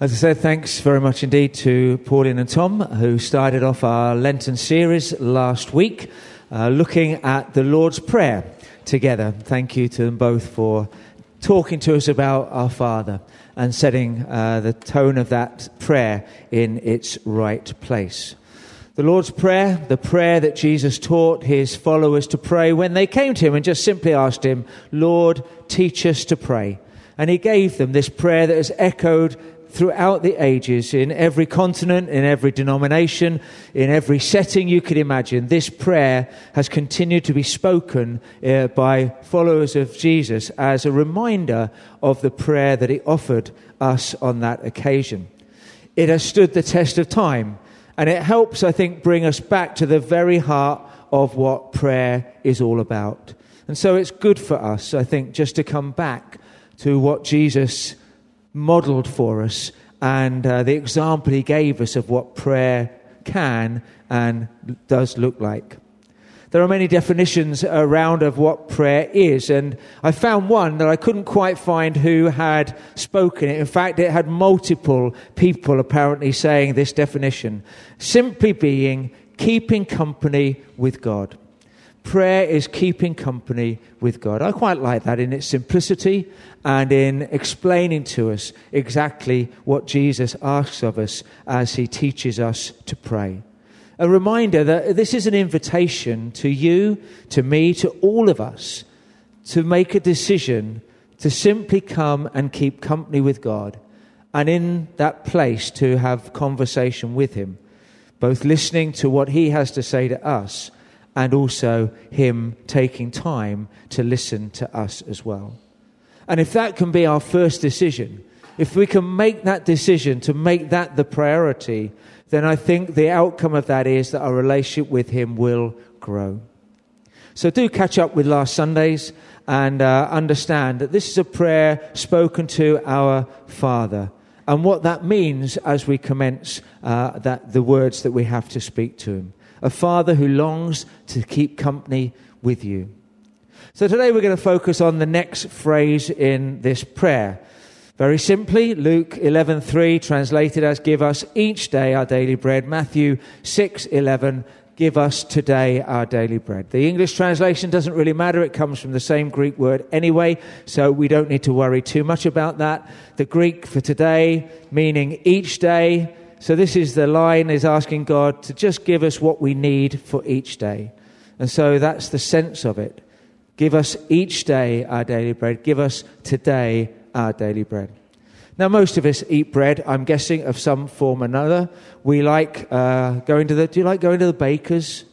As I said, thanks very much indeed to Pauline and Tom, who started off our Lenten series last week, looking at the Lord's Prayer together. Thank you to them both for talking to us about our Father and setting the tone of that prayer in its right place. The Lord's Prayer, the prayer that Jesus taught his followers to pray when they came to him and just simply asked him, "Lord, teach us to pray." And he gave them this prayer that has echoed throughout the ages, in every continent, in every denomination, in every setting you could imagine. This prayer has continued to be spoken by followers of Jesus as a reminder of the prayer that he offered us on that occasion. It has stood the test of time, and it helps, I think, bring us back to the very heart of what prayer is all about. And so it's good for us, I think, just to come back to what Jesus modelled for us and the example he gave us of what prayer can and does look like. There are many definitions around of what prayer is, and I found one that I couldn't quite find who had spoken it. In fact, it had multiple people apparently saying this definition, simply being keeping company with God. Prayer is keeping company with God. I quite like that in its simplicity and in explaining to us exactly what Jesus asks of us as he teaches us to pray. A reminder that this is an invitation to you, to me, to all of us to make a decision to simply come and keep company with God, and in that place to have conversation with him, both listening to what he has to say to us and also him taking time to listen to us as well. And if that can be our first decision, if we can make that decision to make that the priority, then I think the outcome of that is that our relationship with him will grow. So do catch up with last Sundays and understand that this is a prayer spoken to our Father, and what that means as we commence the words that we have to speak to him. A Father who longs to keep company with you. So today we're going to focus on the next phrase in this prayer. Very simply, Luke 11:3 translated as "Give us each day our daily bread." Matthew 6:11, "Give us today our daily bread." The English translation doesn't really matter. It comes from the same Greek word anyway, so we don't need to worry too much about that. The Greek for today meaning each day. So this is the line is asking God to just give us what we need for each day. And so that's the sense of it. Give us each day our daily bread. Give us today our daily bread. Now, most of us eat bread, I'm guessing, of some form or another. We like going to do you like going to the baker's?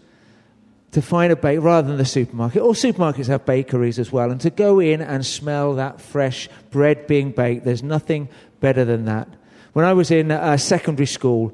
To find a baker rather than the supermarket. All supermarkets have bakeries as well. And to go in and smell that fresh bread being baked, there's nothing better than that. When I was in secondary school,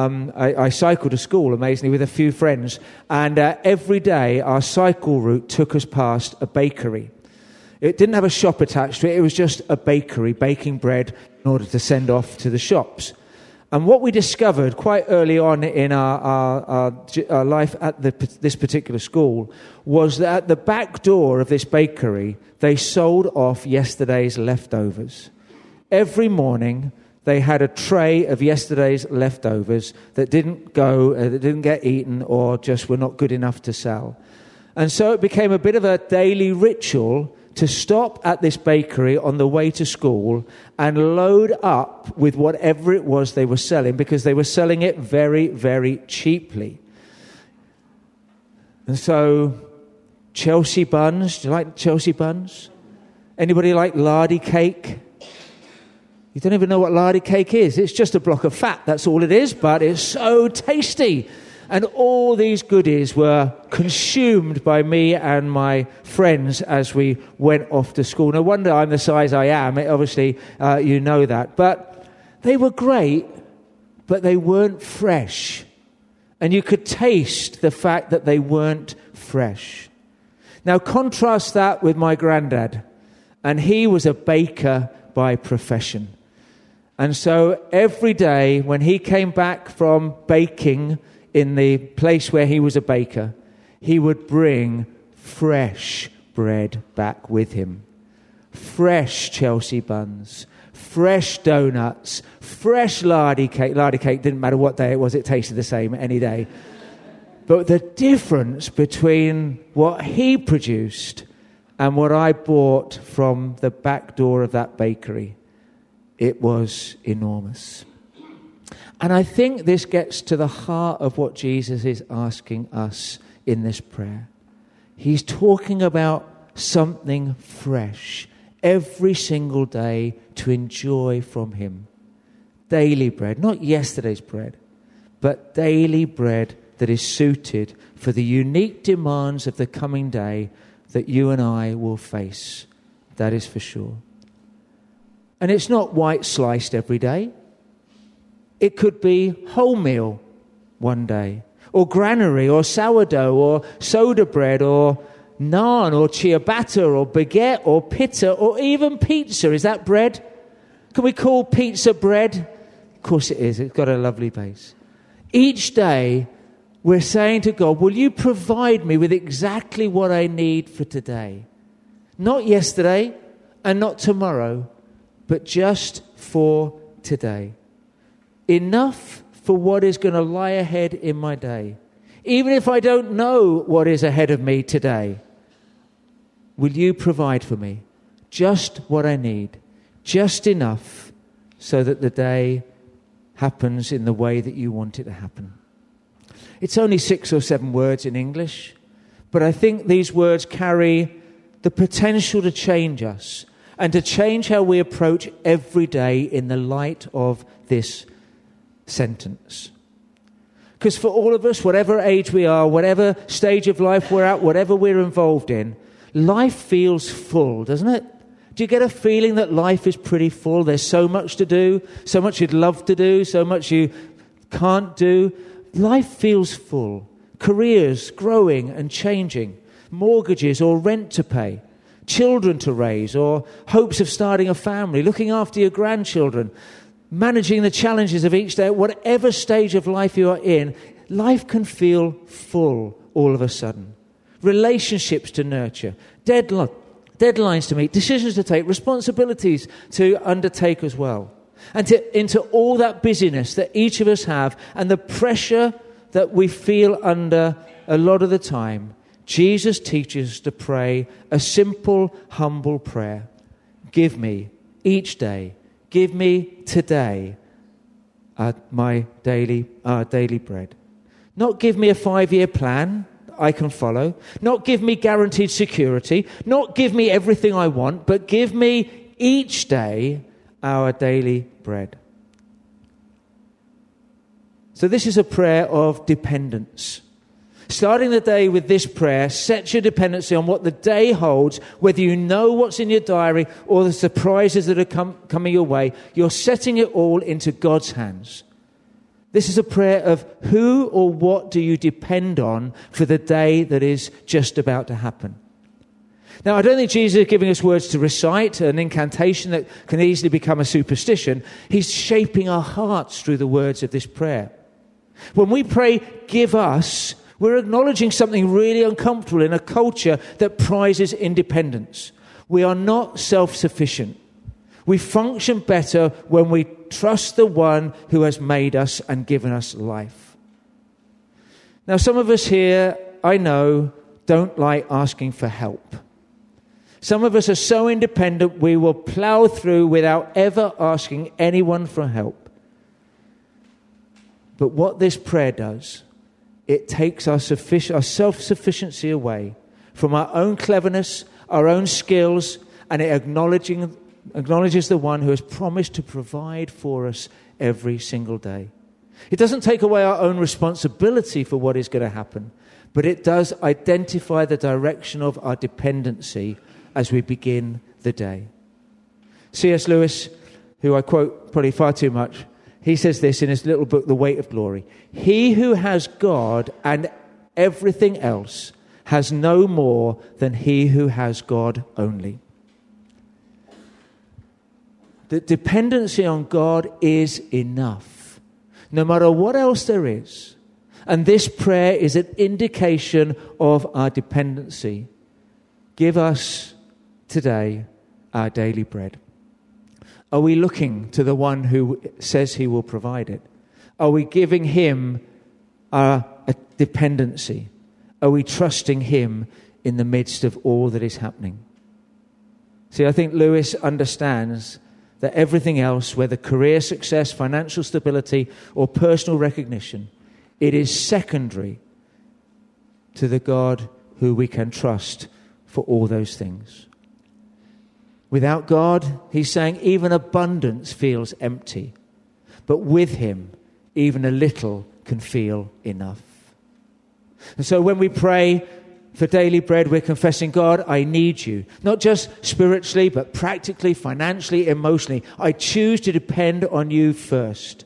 I cycled to school, amazingly, with a few friends. And every day, our cycle route took us past a bakery. It didn't have a shop attached to it. It was just a bakery, baking bread in order to send off to the shops. And what we discovered quite early on in our life at this particular school was that at the back door of this bakery, they sold off yesterday's leftovers. Every morning, they had a tray of yesterday's leftovers that didn't get eaten or just were not good enough to sell. And so it became a bit of a daily ritual to stop at this bakery on the way to school and load up with whatever it was they were selling, because they were selling it very, very cheaply. And so Chelsea buns, do you like Chelsea buns? Anybody like lardy cake? You don't even know what lardy cake is. It's just a block of fat, that's all it is, but it's so tasty. And all these goodies were consumed by me and my friends as we went off to school. No wonder I'm the size I am. Obviously, you know that. But they were great, but they weren't fresh. And you could taste the fact that they weren't fresh. Now, contrast that with my granddad. And he was a baker by profession. And so every day when he came back from baking in the place where he was a baker, he would bring fresh bread back with him. Fresh Chelsea buns, fresh donuts, fresh lardy cake. Lardy cake didn't matter what day it was, it tasted the same any day. But the difference between what he produced and what I bought from the back door of that bakery, it was enormous. And I think this gets to the heart of what Jesus is asking us in this prayer. He's talking about something fresh every single day to enjoy from him. Daily bread, not yesterday's bread, but daily bread that is suited for the unique demands of the coming day that you and I will face. That is for sure. And it's not white sliced every day. It could be wholemeal one day, or granary, or sourdough, or soda bread, or naan, or ciabatta, or baguette, or pita, or even pizza. Is that bread? Can we call pizza bread? Of course it is. It's got a lovely base. Each day, we're saying to God, will you provide me with exactly what I need for today? Not yesterday and not tomorrow, but just for today. Enough for what is going to lie ahead in my day. Even if I don't know what is ahead of me today, will you provide for me just what I need, just enough so that the day happens in the way that you want it to happen? It's only 6 or 7 words in English, but I think these words carry the potential to change us and to change how we approach every day in the light of this sentence. Because for all of us, whatever age we are, whatever stage of life we're at, whatever we're involved in, life feels full, doesn't it? Do you get a feeling that life is pretty full? There's so much to do, so much you'd love to do, so much you can't do. Life feels full. Careers growing and changing, mortgages or rent to pay, children to raise or hopes of starting a family, looking after your grandchildren, managing the challenges of each day. Whatever stage of life you are in, life can feel full all of a sudden. Relationships to nurture, deadlines to meet, decisions to take, responsibilities to undertake as well. And into all that busyness that each of us have and the pressure that we feel under a lot of the time, Jesus teaches us to pray a simple, humble prayer. Give me each day, give me today my daily bread. Not give me a 5-year plan I can follow. Not give me guaranteed security. Not give me everything I want, but give me each day our daily bread. So this is a prayer of dependence. Starting the day with this prayer sets your dependency on what the day holds, whether you know what's in your diary or the surprises that are coming your way. You're setting it all into God's hands. This is a prayer of who or what do you depend on for the day that is just about to happen. Now, I don't think Jesus is giving us words to recite, an incantation that can easily become a superstition. He's shaping our hearts through the words of this prayer. When we pray, give us, we're acknowledging something really uncomfortable in a culture that prizes independence. We are not self-sufficient. We function better when we trust the one who has made us and given us life. Now, some of us here, I know, don't like asking for help. Some of us are so independent we will plow through without ever asking anyone for help. But what this prayer does, it takes our self-sufficiency away from our own cleverness, our own skills, and it acknowledges the one who has promised to provide for us every single day. It doesn't take away our own responsibility for what is going to happen, but it does identify the direction of our dependency as we begin the day. C.S. Lewis, who I quote probably far too much, he says this in his little book, The Weight of Glory. He who has God and everything else has no more than he who has God only. The dependency on God is enough, no matter what else there is. And this prayer is an indication of our dependency. Give us today our daily bread. Are we looking to the one who says he will provide it? Are we giving him a dependency? Are we trusting him in the midst of all that is happening? See, I think Lewis understands that everything else, whether career success, financial stability, or personal recognition, it is secondary to the God who we can trust for all those things. Without God, he's saying, even abundance feels empty. But with him, even a little can feel enough. And so when we pray for daily bread, we're confessing, God, I need you. Not just spiritually, but practically, financially, emotionally. I choose to depend on you first.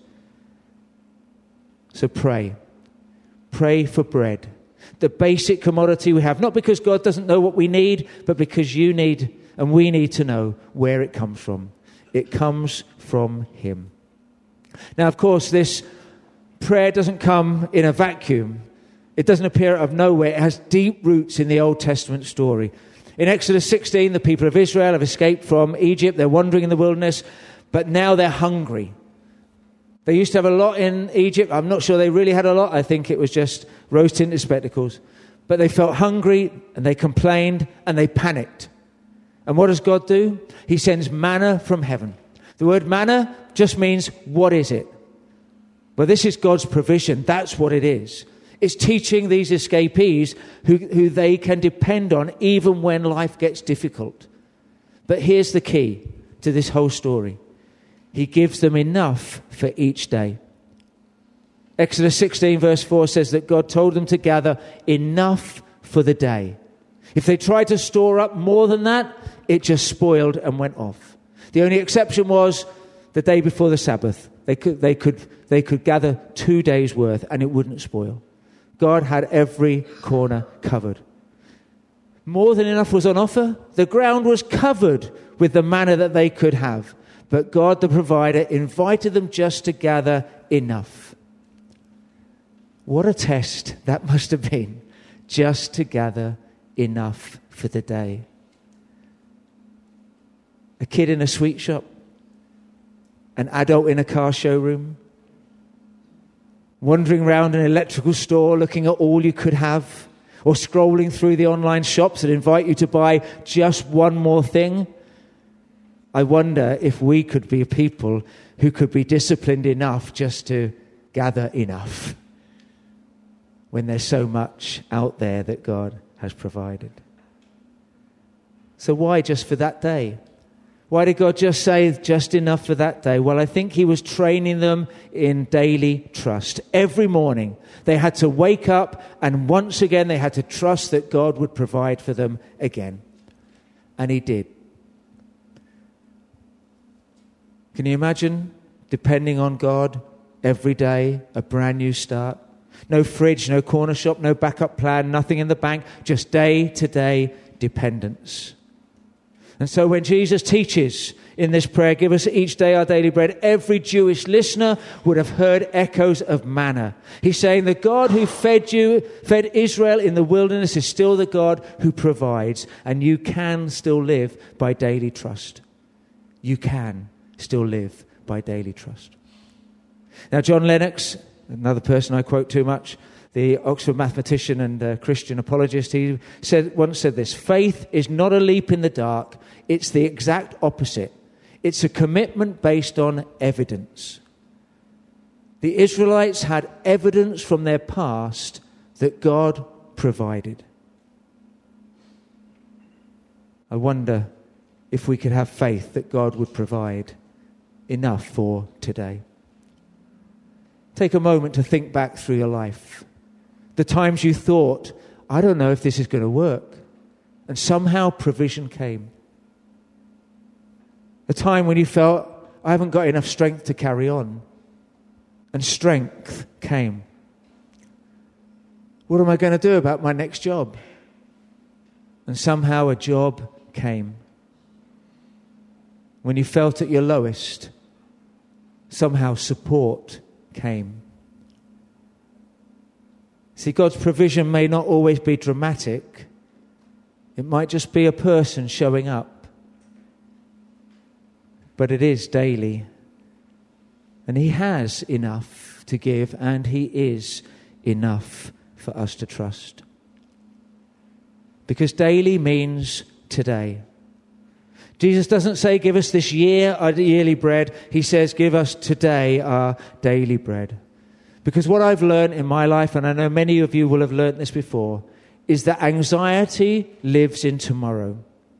So pray. Pray for bread. The basic commodity we have. Not because God doesn't know what we need, but because you need and we need to know where it comes from. It comes from him. Now, of course, this prayer doesn't come in a vacuum. It doesn't appear out of nowhere. It has deep roots in the Old Testament story. In Exodus 16, the people of Israel have escaped from Egypt. They're wandering in the wilderness, but now they're hungry. They used to have a lot in Egypt. I'm not sure they really had a lot. I think it was just rose-tinted spectacles. But they felt hungry, and they complained, and they panicked. And what does God do? He sends manna from heaven. The word manna just means, what is it? Well, this is God's provision. That's what it is. It's teaching these escapees who they can depend on even when life gets difficult. But here's the key to this whole story. He gives them enough for each day. Exodus 16 verse 4 says that God told them to gather enough for the day. If they tried to store up more than that, it just spoiled and went off. The only exception was the day before the Sabbath. They could gather 2 days' worth and it wouldn't spoil. God had every corner covered. More than enough was on offer. The ground was covered with the manna that they could have. But God, the provider, invited them just to gather enough. What a test that must have been, just to gather enough for the day. A kid in a sweet shop, an adult in a car showroom, wandering around an electrical store looking at all you could have, or scrolling through the online shops that invite you to buy just one more thing. I wonder if we could be a people who could be disciplined enough just to gather enough when there's so much out there that God has provided. So why just for that day? Why did God just say just enough for that day? Well, I think he was training them in daily trust. Every morning they had to wake up and once again they had to trust that God would provide for them again. And he did. Can you imagine depending on God every day, a brand new start? No fridge, no corner shop, no backup plan, nothing in the bank, just day-to-day dependence. And so when Jesus teaches in this prayer, give us each day our daily bread, every Jewish listener would have heard echoes of manna. He's saying the God who fed Israel in the wilderness is still the God who provides, and you can still live by daily trust. You can still live by daily trust. Now, John Lennox, another person I quote too much, the Oxford mathematician and Christian apologist, he once said this: faith is not a leap in the dark, it's the exact opposite. It's a commitment based on evidence. The Israelites had evidence from their past that God provided. I wonder if we could have faith that God would provide enough for today. Take a moment to think back through your life. The times you thought, I don't know if this is going to work. And somehow provision came. A time when you felt, I haven't got enough strength to carry on. And strength came. What am I going to do about my next job? And somehow a job came. When you felt at your lowest, somehow support came. See, God's provision may not always be dramatic. It might just be a person showing up. but it is daily. And he has enough to give, and he is enough for us to trust. Because daily means today. Jesus doesn't say, give us this year our yearly bread. He says, give us today our daily bread. Because what I've learned in my life, and I know many of you will have learned this before, is that anxiety lives in tomorrow.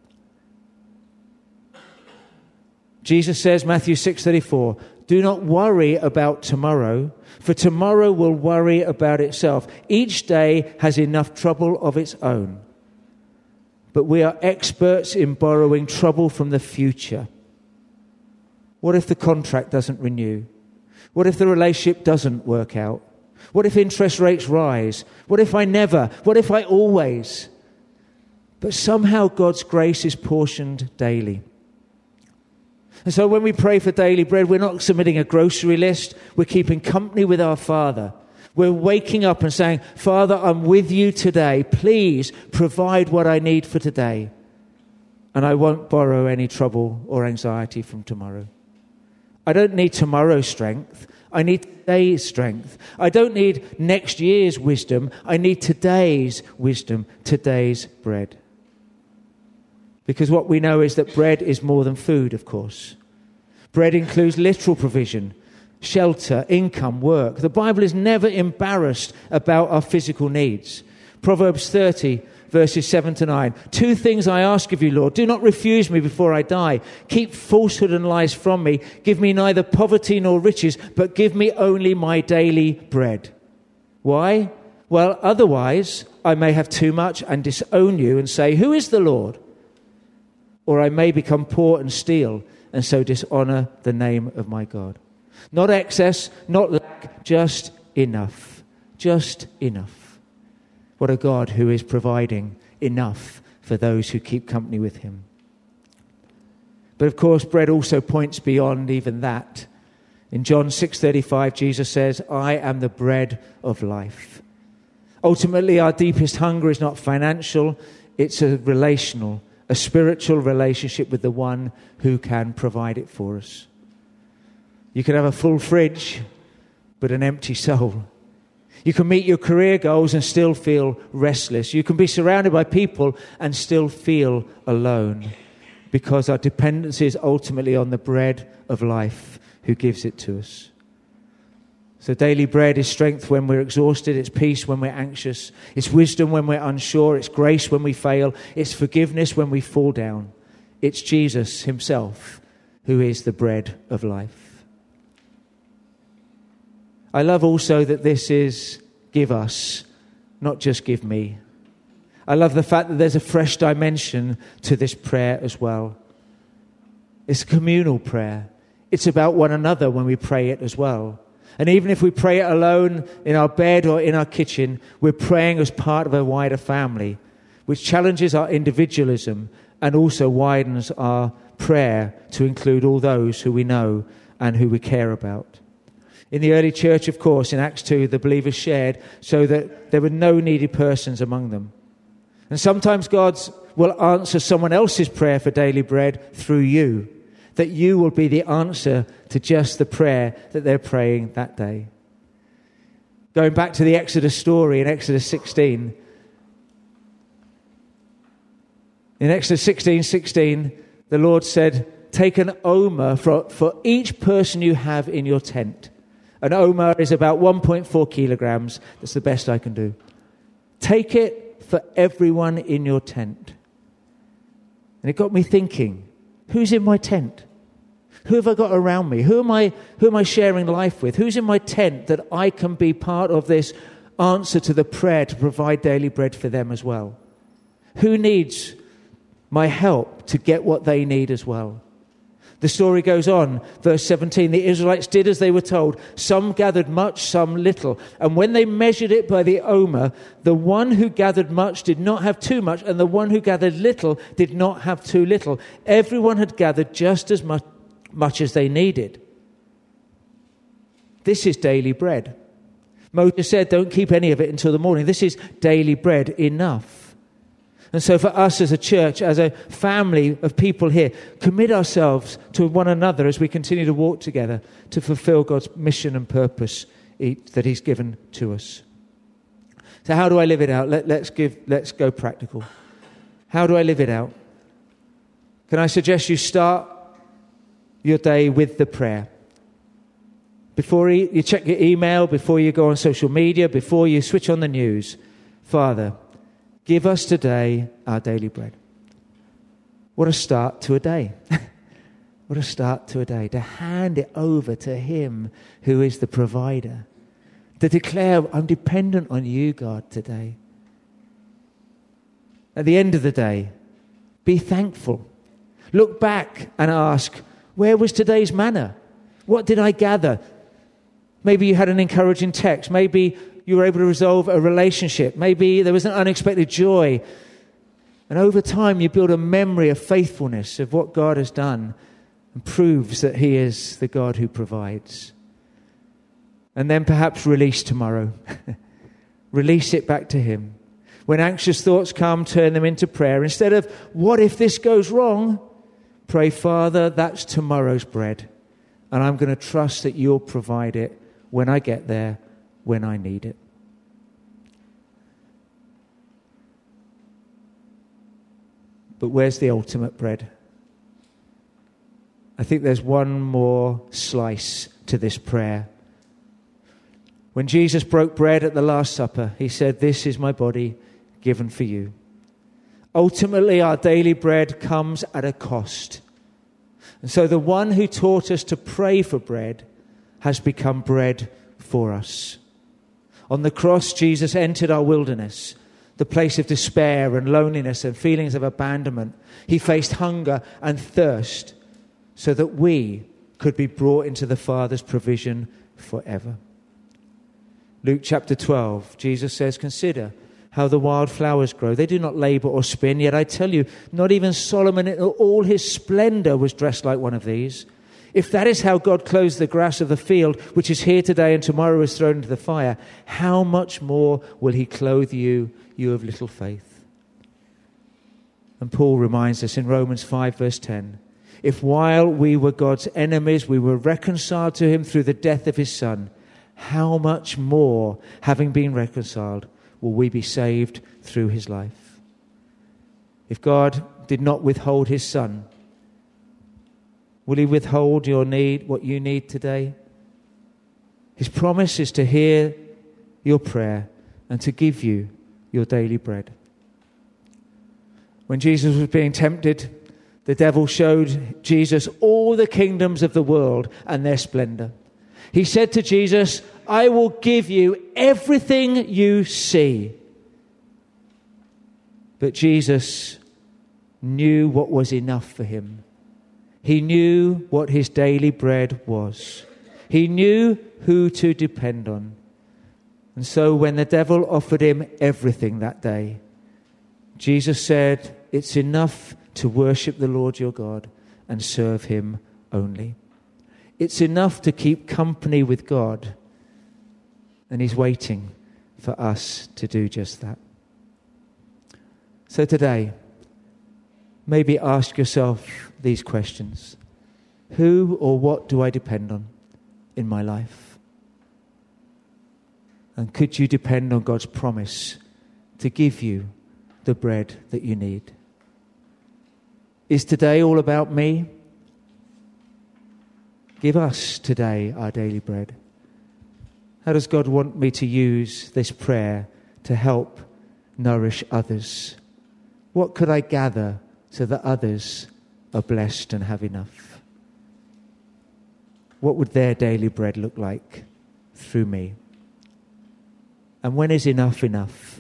Jesus says, Matthew 6:34, do not worry about tomorrow, for tomorrow will worry about itself. Each day has enough trouble of its own. But we are experts in borrowing trouble from the future. What if the contract doesn't renew? What if the relationship doesn't work out? What if interest rates rise? What if I never? What if I always? But somehow God's grace is portioned daily. And so when we pray for daily bread, we're not submitting a grocery list. We're keeping company with our Father. We're waking up and saying, Father, I'm with you today. Please provide what I need for today. And I won't borrow any trouble or anxiety from tomorrow. I don't need tomorrow's strength. I need today's strength. I don't need next year's wisdom. I need today's wisdom, today's bread. Because what we know is that bread is more than food, of course. Bread includes literal provision, shelter, income, work. The Bible is never embarrassed about our physical needs. Proverbs 30, verses 7-9. 2 things I ask of you, Lord. Do not refuse me before I die. Keep falsehood and lies from me. Give me neither poverty nor riches, but give me only my daily bread. Why? Well, otherwise I may have too much and disown you and say, who is the Lord? Or I may become poor and steal, and so dishonor the name of my God. Not excess, not lack, just enough. Just enough. What a God who is providing enough for those who keep company with him. But of course, bread also points beyond even that. In John 6:35, Jesus says, I am the bread of life. Ultimately, our deepest hunger is not financial, it's a relational, a spiritual relationship with the one who can provide it for us. You can have a full fridge, but an empty soul. You can meet your career goals and still feel restless. You can be surrounded by people and still feel alone, because our dependency is ultimately on the bread of life who gives it to us. So daily bread is strength when we're exhausted. It's peace when we're anxious. It's wisdom when we're unsure. It's grace when we fail. It's forgiveness when we fall down. It's Jesus himself who is the bread of life. I love also that this is give us, not just give me. I love the fact that there's a fresh dimension to this prayer as well. It's a communal prayer. It's about one another when we pray it as well. And even if we pray it alone in our bed or in our kitchen, we're praying as part of a wider family, which challenges our individualism and also widens our prayer to include all those who we know and who we care about. In the early church, of course, in Acts 2, the believers shared so that there were no needy persons among them. And sometimes God will answer someone else's prayer for daily bread through you, that you will be the answer to just the prayer that they're praying that day. Going back to the Exodus story in Exodus 16. In Exodus 16:16, the Lord said, take an omer for each person you have in your tent. An omer is about 1.4 kilograms. That's the best I can do. Take it for everyone in your tent. And it got me thinking, who's in my tent? Who have I got around me? Who am I sharing life with? Who's in my tent that I can be part of this answer to the prayer to provide daily bread for them as well? Who needs my help to get what they need as well? The story goes on, verse 17, the Israelites did as they were told. Some gathered much, some little. And when they measured it by the omer, the one who gathered much did not have too much, and the one who gathered little did not have too little. Everyone had gathered just as much as they needed. This is daily bread. Moses said, don't keep any of it until the morning. This is daily bread enough. And so for us as a church, as a family of people here, commit ourselves to one another as we continue to walk together to fulfill God's mission and purpose that he's given to us. So how do I live it out? Let's go practical. How do I live it out? Can I suggest you start your day with the prayer? Before you check your email, before you go on social media, before you switch on the news, Father, give us today our daily bread. What a start to a day. What a start to a day. To hand it over to him who is the provider. To declare, I'm dependent on you, God, today. At the end of the day, be thankful. Look back and ask, where was today's manna? What did I gather? Maybe you had an encouraging text. Maybe you were able to resolve a relationship. Maybe there was an unexpected joy. And over time, you build a memory of faithfulness of what God has done and proves that he is the God who provides. And then perhaps release tomorrow. Release it back to him. When anxious thoughts come, turn them into prayer. Instead of, what if this goes wrong? Pray, Father, that's tomorrow's bread. And I'm going to trust that you'll provide it when I get there, when I need it. But where's the ultimate bread? I think there's one more slice to this prayer. When Jesus broke bread at the Last Supper, he said, this is my body given for you. Ultimately, our daily bread comes at a cost. And so the one who taught us to pray for bread has become bread for us. On the cross, Jesus entered our wilderness, the place of despair and loneliness and feelings of abandonment. He faced hunger and thirst so that we could be brought into the Father's provision forever. Luke chapter 12, Jesus says, consider how the wild flowers grow. They do not labor or spin, yet I tell you, not even Solomon in all his splendor was dressed like one of these. If that is how God clothes the grass of the field, which is here today and tomorrow is thrown into the fire, how much more will he clothe you, you of little faith? And Paul reminds us in Romans 5 verse 10, if while we were God's enemies, we were reconciled to him through the death of his Son, how much more, having been reconciled, will we be saved through his life? If God did not withhold his Son, will he withhold your need, what you need today? His promise is to hear your prayer and to give you your daily bread. When Jesus was being tempted, the devil showed Jesus all the kingdoms of the world and their splendor. He said to Jesus, I will give you everything you see. But Jesus knew what was enough for him. He knew what his daily bread was. He knew who to depend on. And so when the devil offered him everything that day, Jesus said, it's enough to worship the Lord your God and serve him only. It's enough to keep company with God. And he's waiting for us to do just that. So today, maybe ask yourself these questions. Who or what do I depend on in my life? And could you depend on God's promise to give you the bread that you need? Is today all about me? Give us today our daily bread. How does God want me to use this prayer to help nourish others? What could I gather so that others are blessed and have enough? What would their daily bread look like through me? And when is enough enough?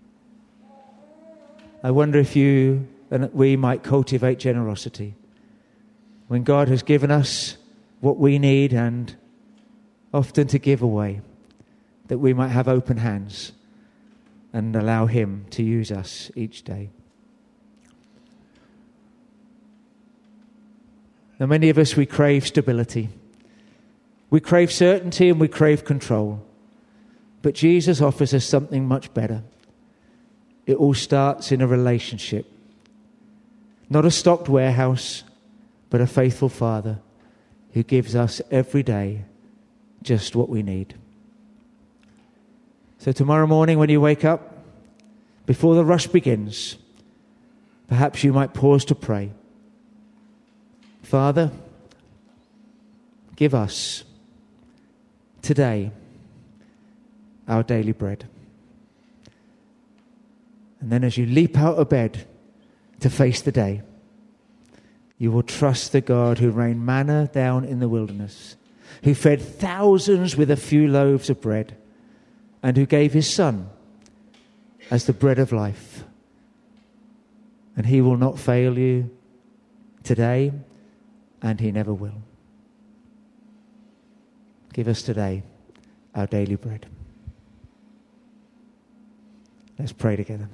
I wonder if you and we might cultivate generosity. When God has given us what we need and often to give away, that we might have open hands and allow him to use us each day. Now, many of us, we crave stability. We crave certainty and we crave control. But Jesus offers us something much better. It all starts in a relationship. Not a stocked warehouse, but a faithful Father who gives us every day just what we need. So tomorrow morning when you wake up, before the rush begins, perhaps you might pause to pray. Father, give us today our daily bread. And then as you leap out of bed to face the day, you will trust the God who rained manna down in the wilderness, who fed thousands with a few loaves of bread, and who gave his Son as the bread of life. And he will not fail you today, and he never will. Give us today our daily bread. Let's pray together.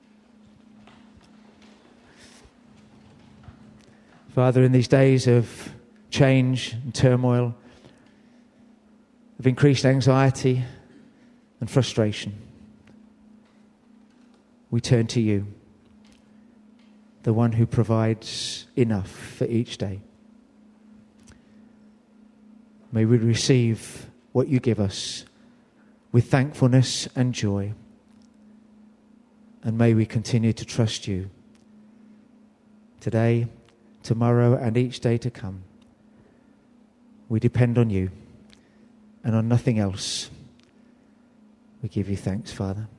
Father, in these days of change and turmoil, of increased anxiety and frustration, we turn to you, the one who provides enough for each day. May we receive what you give us with thankfulness and joy. And may we continue to trust you today, tomorrow, and each day to come. We depend on you and on nothing else. We give you thanks, Father.